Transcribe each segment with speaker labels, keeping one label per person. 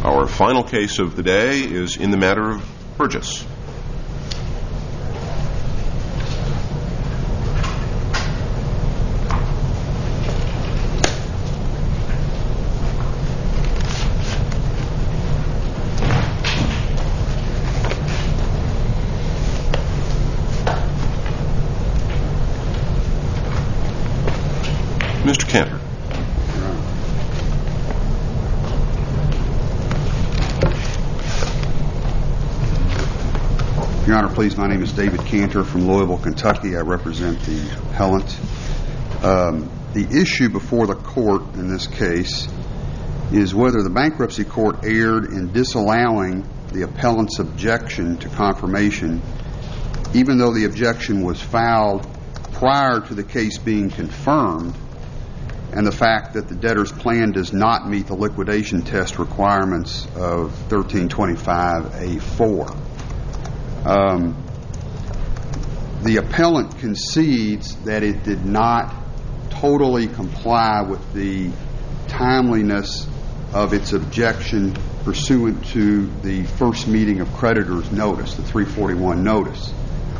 Speaker 1: Our final case of the day is in the matter of Burgess. Mr. Cantor.
Speaker 2: Your Honor, please, my name is David Cantor from Louisville, Kentucky. I represent the appellant. The issue before the court in this case is whether the bankruptcy court erred in disallowing the appellant's objection to confirmation, even though the objection was filed prior to the case being confirmed, and the fact that the debtor's plan does not meet the liquidation test requirements of 1325A4. The appellant concedes that it did not totally comply with the timeliness of its objection pursuant to the first meeting of creditors notice, the 341 notice.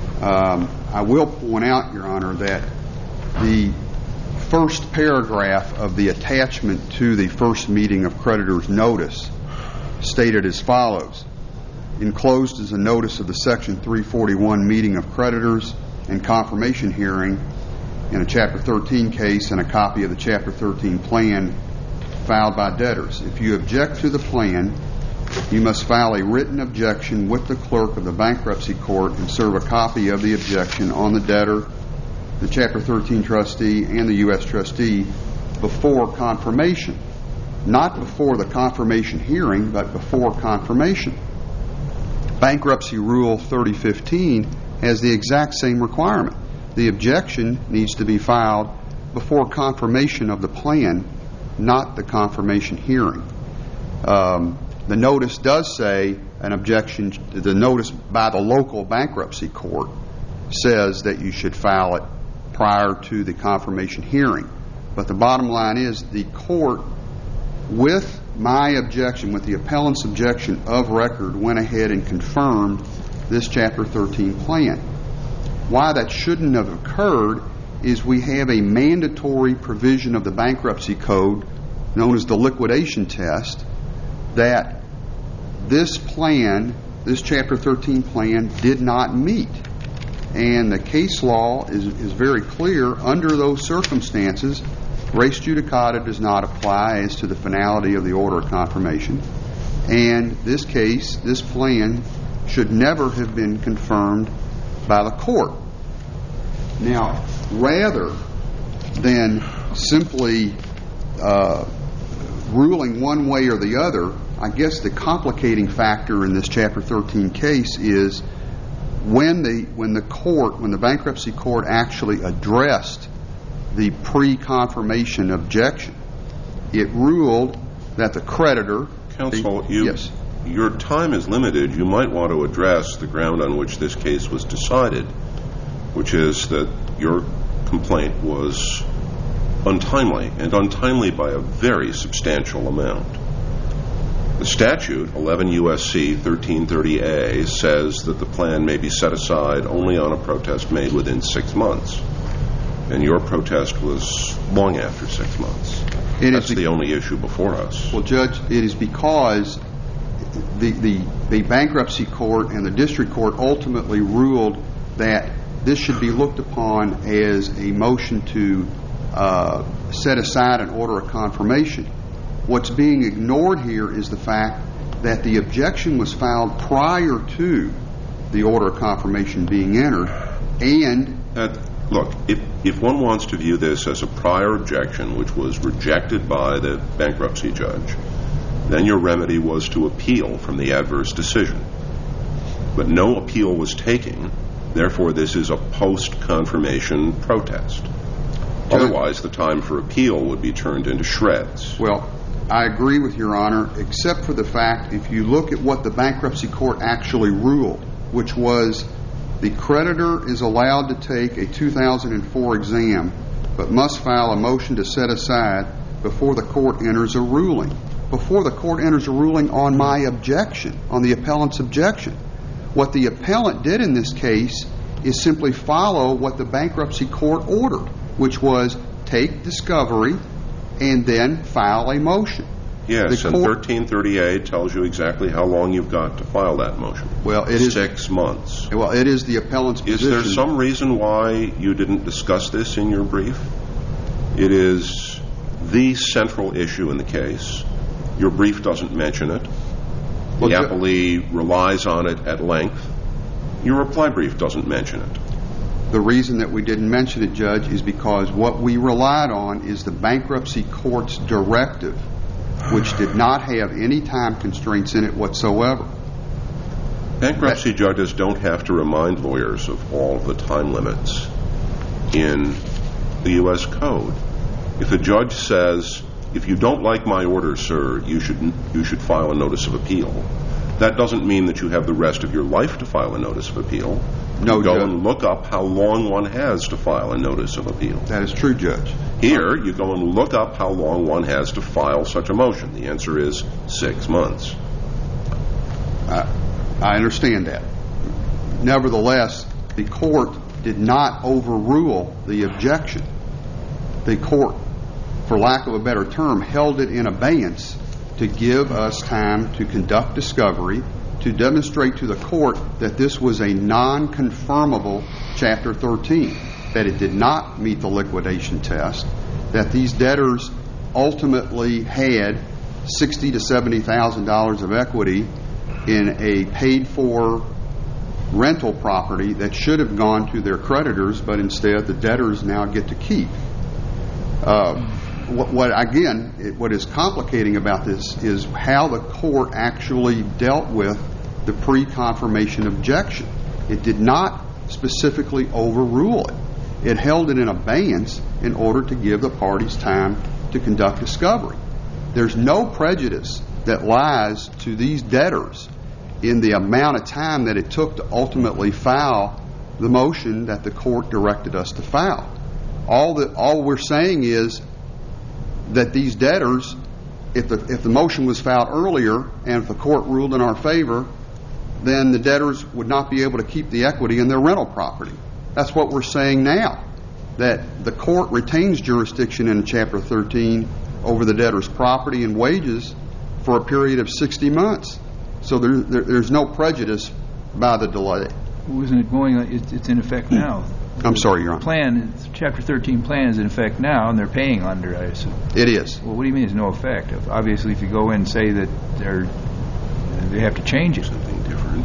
Speaker 2: I will point out, Your Honor, that the first paragraph of the attachment to the first meeting of creditors notice stated as follows: enclosed is a notice of the Section 341 meeting of creditors and confirmation hearing in a Chapter 13 case and a copy of the Chapter 13 plan filed by debtors. If you object to the plan, you must file a written objection with the clerk of the bankruptcy court and serve a copy of the objection on the debtor, the Chapter 13 trustee, and the U.S. trustee before confirmation. Not before the confirmation hearing, but before confirmation. Bankruptcy Rule 3015 has the exact same requirement. The objection needs to be filed before confirmation of the plan, not the confirmation hearing. The notice does say an objection, the notice by the local bankruptcy court says that you should file it prior to the confirmation hearing. But the bottom line is the court, with my objection, with the appellant's objection of record, went ahead and confirmed this Chapter 13 plan. Why that shouldn't have occurred is we have a mandatory provision of the bankruptcy code known as the liquidation test that this plan, this Chapter 13 plan, did not meet. And the case law is very clear. Under those circumstances, res judicata does not apply as to the finality of the order of confirmation. And this case, this plan, should never have been confirmed by the court. Now, rather than simply ruling one way or the other, I guess the complicating factor in this Chapter 13 case is when the bankruptcy court actually addressed the pre-confirmation objection, it ruled that the creditor...
Speaker 1: Counsel,
Speaker 2: yes.
Speaker 1: Your time is limited. You might want to address the ground on which this case was decided, which is that your complaint was untimely, and untimely by a very substantial amount. The statute, 11 U.S.C. 1330A, says that the plan may be set aside only on a protest made within 6 months. And your protest was long after 6 months. That's the only issue before us.
Speaker 2: Well, Judge, it is because the bankruptcy court and the district court ultimately ruled that this should be looked upon as a motion to set aside an order of confirmation. What's being ignored here is the fact that the objection was filed prior to the order of confirmation being entered, and...
Speaker 1: Look, if one wants to view this as a prior objection which was rejected by the bankruptcy judge, then your remedy was to appeal from the adverse decision. But no appeal was taken, therefore this is a post-confirmation protest. Otherwise, the time for appeal would be turned into shreds.
Speaker 2: Well, I agree with Your Honor, except for the fact, if you look at what the bankruptcy court actually ruled, which was the creditor is allowed to take a 2004 exam, but must file a motion to set aside before the court enters a ruling. before the court enters a ruling on my objection, on the appellant's objection. What the appellant did in this case is simply follow what the bankruptcy court ordered, which was take discovery and then file a motion.
Speaker 1: Yes, and 1338 tells you exactly how long you've got to file that motion.
Speaker 2: Well, it is
Speaker 1: 6 months.
Speaker 2: Well, it is the appellant's position.
Speaker 1: Is there some reason why you didn't discuss this in your brief? It is the central issue in the case. Your brief doesn't mention it. The appellee relies on it at length. Your reply brief doesn't mention it.
Speaker 2: The reason that we didn't mention it, Judge, is because what we relied on is the bankruptcy court's directive, which did not have any time constraints in it whatsoever.
Speaker 1: Bankruptcy judges don't have to remind lawyers of all the time limits in the U.S. Code. If a judge says, if you don't like my order, sir, you should file a notice of appeal, that doesn't mean that you have the rest of your life to file a notice of appeal.
Speaker 2: No,
Speaker 1: Go
Speaker 2: Judge.
Speaker 1: and look up how long one has to file a notice of appeal.
Speaker 2: That is true, Judge.
Speaker 1: Here, you go and look up how long one has to file such a motion. The answer is 6 months.
Speaker 2: I understand that. Nevertheless, the court did not overrule the objection. The court, for lack of a better term, held it in abeyance to give us time to conduct discovery, to demonstrate to the court that this was a non-confirmable Chapter 13, that it did not meet the liquidation test, that these debtors ultimately had $60,000 to $70,000 of equity in a paid-for rental property that should have gone to their creditors, but instead the debtors now get to keep. What is complicating about this is how the court actually dealt with the pre-confirmation objection. It did not specifically overrule it. It held it in abeyance in order to give the parties time to conduct discovery. There's no prejudice that lies to these debtors in the amount of time that it took to ultimately file the motion that the court directed us to file. All we're saying is that these debtors, if the motion was filed earlier and if the court ruled in our favor, then the debtors would not be able to keep the equity in their rental property. That's what we're saying now, that the court retains jurisdiction in Chapter 13 over the debtor's property and wages for a period of 60 months. So there's no prejudice by the delay.
Speaker 3: Wasn't it going? It's in effect now.
Speaker 2: I'm sorry, Your Honor.
Speaker 3: Chapter 13 plan is in effect now, and they're paying under, I assume.
Speaker 2: It is.
Speaker 3: Well, what do you mean there's no effect? Obviously, if you go in and say that they have to change it.
Speaker 1: Something different.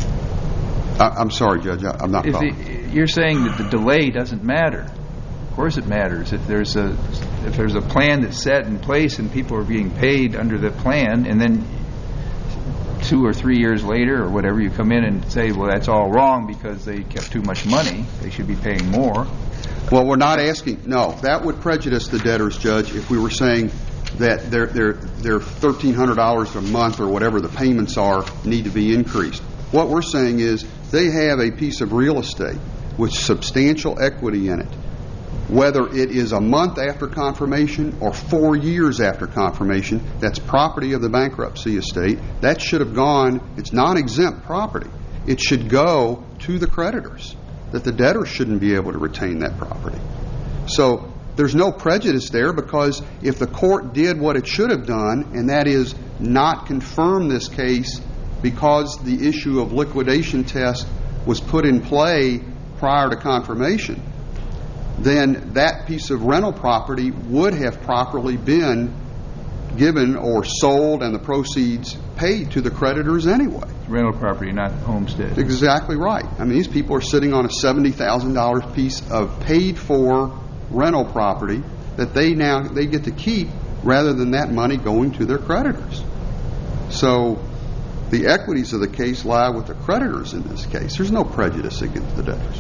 Speaker 2: I'm sorry, Judge. I'm not following.
Speaker 3: You're saying that the delay doesn't matter. Of course it matters. If there's a plan that's set in place and people are being paid under the plan, and then 2 or 3 years later or whatever, you come in and say, well, that's all wrong because they kept too much money. They should be paying more.
Speaker 2: Well, we're not asking. No, that would prejudice the debtors, Judge, if we were saying that their $1,300 a month or whatever the payments are need to be increased. What we're saying is they have a piece of real estate with substantial equity in it. Whether it is a month after confirmation or 4 years after confirmation, that's property of the bankruptcy estate. That should have gone, it's non-exempt property. It should go to the creditors, that the debtors shouldn't be able to retain that property. So there's no prejudice there, because if the court did what it should have done, and that is not confirm this case because the issue of liquidation test was put in play prior to confirmation, then that piece of rental property would have properly been given or sold and the proceeds paid to the creditors anyway.
Speaker 3: Rental property, not homestead.
Speaker 2: Exactly right. I mean, these people are sitting on a $70,000 piece of paid-for rental property that they get to keep rather than that money going to their creditors. So the equities of the case lie with the creditors in this case. There's no prejudice against the debtors.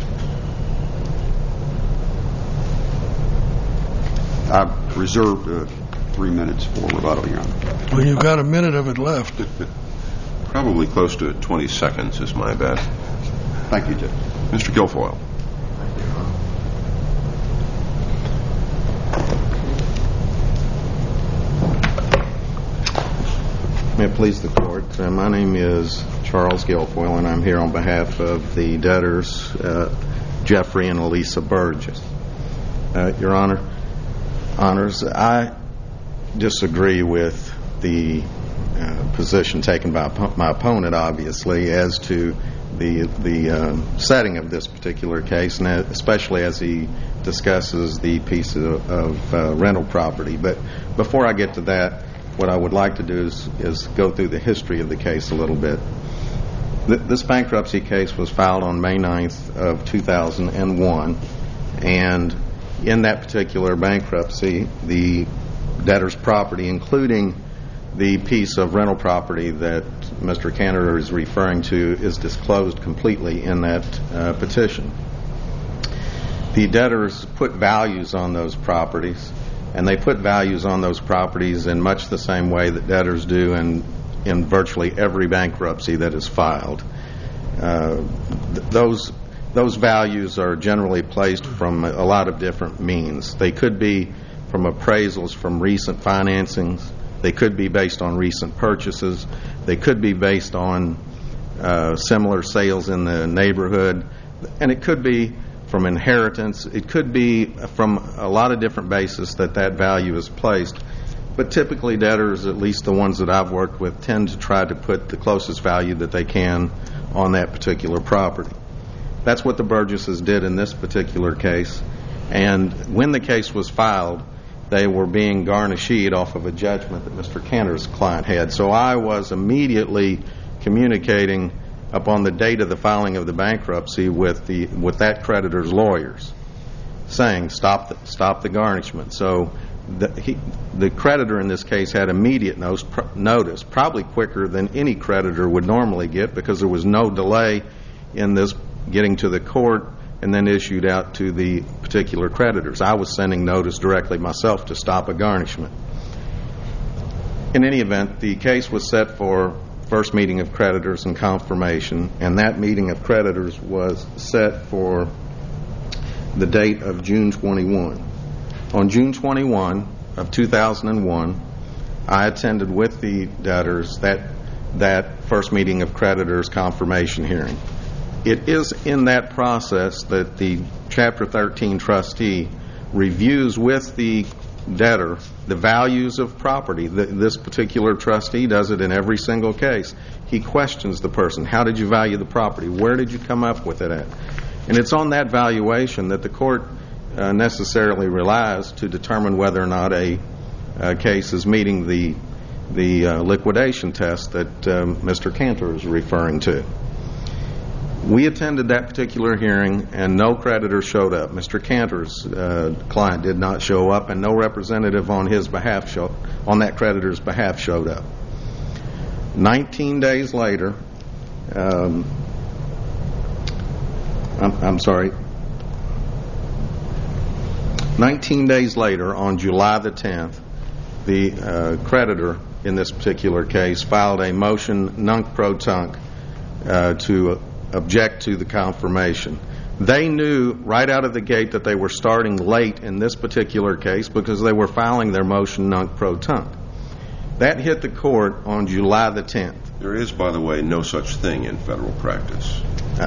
Speaker 2: I've reserved 3 minutes for rebuttal, Your Honor.
Speaker 4: Well, you've got a minute of it left.
Speaker 1: Probably close to 20 seconds is my bet.
Speaker 2: Thank you, Judge.
Speaker 1: Mr. Guilfoyle.
Speaker 5: May it please the Court. My name is Charles Guilfoyle, and I'm here on behalf of the debtors, Jeffrey and Elisa Burgess. Your Honors, I disagree with the position taken by my opponent, obviously, as to the setting of this particular case, and especially as he discusses the piece of rental property. But before I get to that, what I would like to do is go through the history of the case a little bit. This bankruptcy case was filed on May 9th of 2001, and in that particular bankruptcy, the debtor's property, including the piece of rental property that Mr. Cantor is referring to, is disclosed completely in that petition. The debtors put values on those properties, and they put values on those properties in much the same way that debtors do in virtually every bankruptcy that is filed. Those values are generally placed from a lot of different means. They could be from appraisals from recent financings. They could be based on recent purchases. They could be based on similar sales in the neighborhood. And it could be from inheritance. It could be from a lot of different bases that value is placed. But typically debtors, at least the ones that I've worked with, tend to try to put the closest value that they can on that particular property. That's what the Burgesses did in this particular case. And when the case was filed, they were being garnished off of a judgment that Mr. Cantor's client had. So I was immediately communicating upon the date of the filing of the bankruptcy with that creditor's lawyers, saying stop the garnishment. So the creditor in this case had immediate notice, probably quicker than any creditor would normally get, because there was no delay in this getting to the court and then issued out to the particular creditors. I was sending notice directly myself to stop a garnishment. In any event, the case was set for first meeting of creditors and confirmation, and that meeting of creditors was set for the date of June 21. On June 21 of 2001, I attended with the debtors that first meeting of creditors confirmation hearing. It is in that process that the Chapter 13 trustee reviews with the debtor the values of property. This particular trustee does it in every single case. He questions the person. How did you value the property? Where did you come up with it at? And it's on that valuation that the court necessarily relies to determine whether or not a case is meeting the liquidation test that Mr. Cantor is referring to. We attended that particular hearing, and no creditor showed up. Mr. Cantor's client did not show up, and no representative on that creditor's behalf showed up. 19 days later, 19 days later, on July the 10th, the creditor in this particular case filed a motion nunc pro tunc to object to the confirmation. They knew right out of the gate that they were starting late in this particular case because they were filing their motion nunc pro tunc. That hit the court on July the 10th.
Speaker 1: There is, by the way, no such thing in federal practice.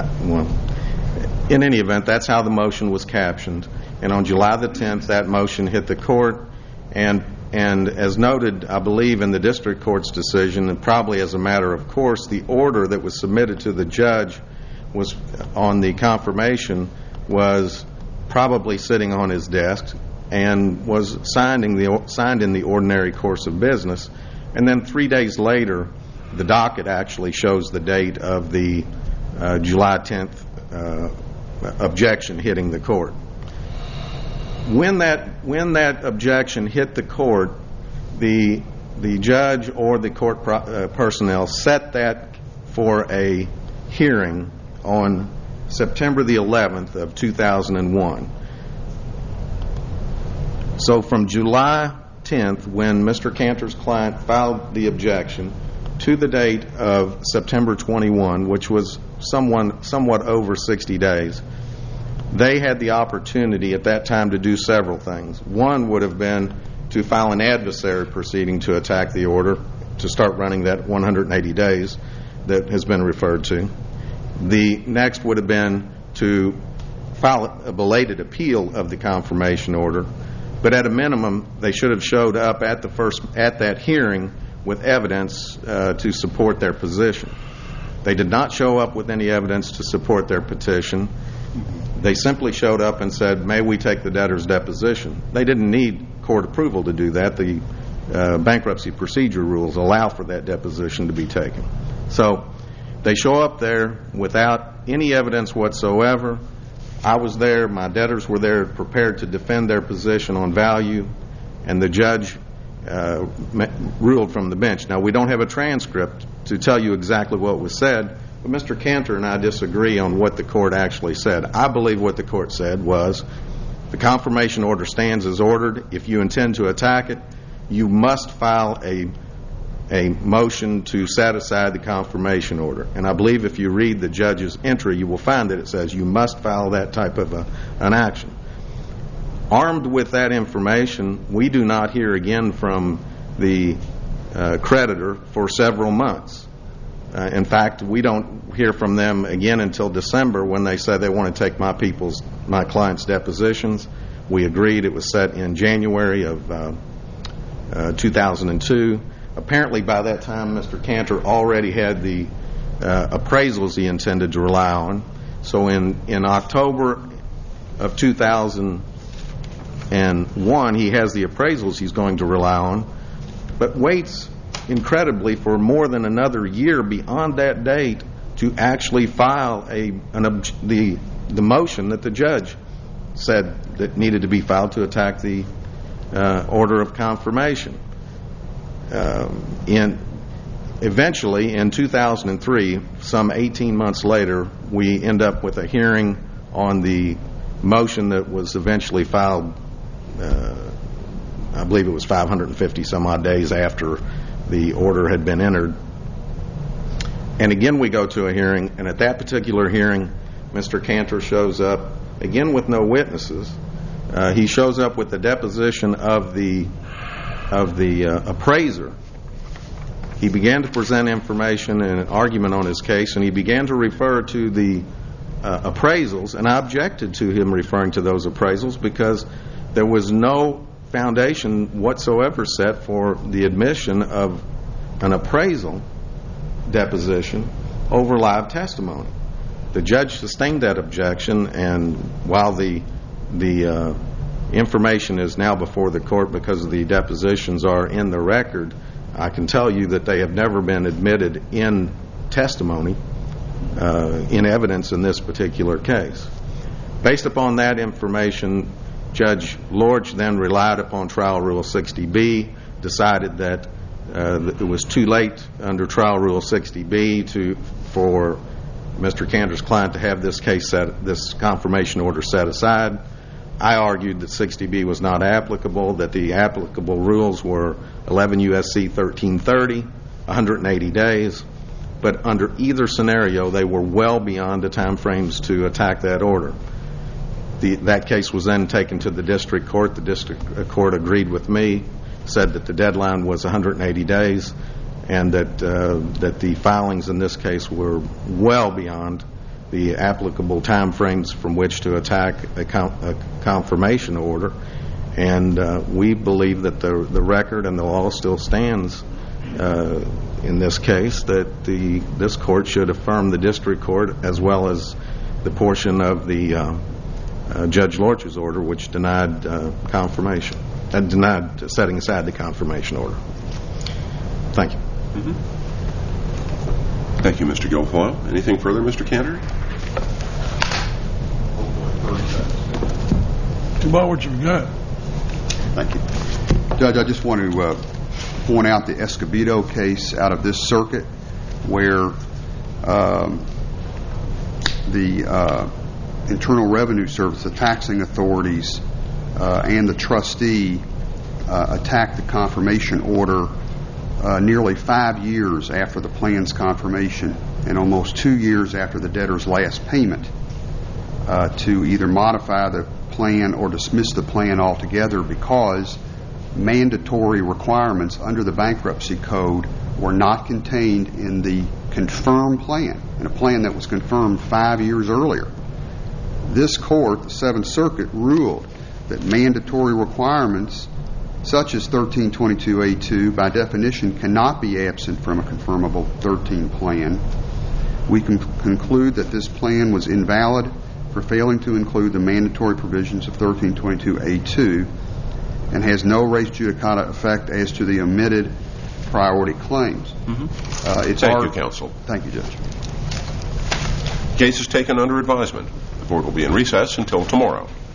Speaker 5: In any event, that's how the motion was captioned. And on July the 10th, that motion hit the court. And as noted, I believe, in the district court's decision, and probably as a matter of course, the order that was submitted to the judge was on the confirmation was probably sitting on his desk and was signed in the ordinary course of business. And then 3 days later, the docket actually shows the date of the July 10th objection hitting the court. When that objection hit the court, the judge or the court personnel set that for a hearing on September the 11th of 2001. So from July 10th, when Mr. Cantor's client filed the objection, to the date of September 21, which was somewhat over 60 days, they had the opportunity at that time to do several things. One would have been to file an adversary proceeding to attack the order, to start running that 180 days that has been referred to. The next would have been to file a belated appeal of the confirmation order, but at a minimum, they should have showed up at that hearing with evidence to support their position. They did not show up with any evidence to support their petition. They simply showed up and said, "May we take the debtor's deposition?" They didn't need court approval to do that. The bankruptcy procedure rules allow for that deposition to be taken. So they show up there without any evidence whatsoever. I was there, my debtors were there prepared to defend their position on value, and the judge ruled from the bench. Now, we don't have a transcript to tell you exactly what was said, but Mr. Cantor and I disagree on what the court actually said. I believe what the court said was, the confirmation order stands as ordered. If you intend to attack it, you must file a motion to set aside the confirmation order. And I believe if you read the judge's entry, you will find that it says you must file that type of an action. Armed with that information, we do not hear again from the creditor for several months. In fact, we don't hear from them again until December, when they said they want to take my client's depositions. We agreed. It was set in January of 2002. Apparently by that time, Mr. Cantor already had the appraisals he intended to rely on. So in October of 2001, he has the appraisals he's going to rely on, but waits incredibly for more than another year beyond that date to actually file the motion that the judge said that needed to be filed to attack the order of confirmation. Eventually, in 2003, some 18 months later, we end up with a hearing on the motion that was eventually filed. I believe it was 550 some odd days after the order had been entered. And again, we go to a hearing, and at that particular hearing, Mr. Cantor shows up, again with no witnesses. He shows up with the deposition of the appraiser. He began to present information and an argument on his case, and he began to refer to the appraisals, and I objected to him referring to those appraisals because there was no foundation whatsoever set for the admission of an appraisal deposition over live testimony. The judge sustained that objection, and while the information is now before the court because the depositions are in the record, I can tell you that they have never been admitted in testimony, in evidence in this particular case. Based upon that information, Judge Lorch then relied upon Trial Rule 60B, decided that it was too late under Trial Rule 60B for Mr. Cantor's client to have this confirmation order set aside. I argued that 60B was not applicable, that the applicable rules were 11 U.S.C. 1330, 180 days, but under either scenario, they were well beyond the time frames to attack that order. That case was then taken to the district court. The district court agreed with me, said that the deadline was 180 days, and that the filings in this case were well beyond the applicable time frames from which to attack a confirmation order. And we believe that the record and the law still stands in this case, that this court should affirm the district court as well as the portion of the Judge Lorch's order which denied confirmation and denied setting aside the confirmation order. Thank you.
Speaker 1: Mm-hmm. Thank you, Mr. Guilfoyle. Anything further, Mr. Cantor?
Speaker 4: About what you've got.
Speaker 2: Thank you. Judge, I just want to point out the Escobedo case out of this circuit where the Internal Revenue Service, the taxing authorities, and the trustee attacked the confirmation order nearly 5 years after the plan's confirmation and almost 2 years after the debtor's last payment to either modify the plan or dismiss the plan altogether because mandatory requirements under the bankruptcy code were not contained in the confirmed plan, in a plan that was confirmed 5 years earlier. This court, the Seventh Circuit, ruled that mandatory requirements such as 1322A2 by definition cannot be absent from a confirmable 13 plan. We can conclude that this plan was invalid for failing to include the mandatory provisions of 1322A2 and has no res judicata effect as to the omitted priority claims.
Speaker 1: Thank you, counsel.
Speaker 2: Thank you, Judge.
Speaker 1: Case is taken under advisement. The court will be in recess until tomorrow.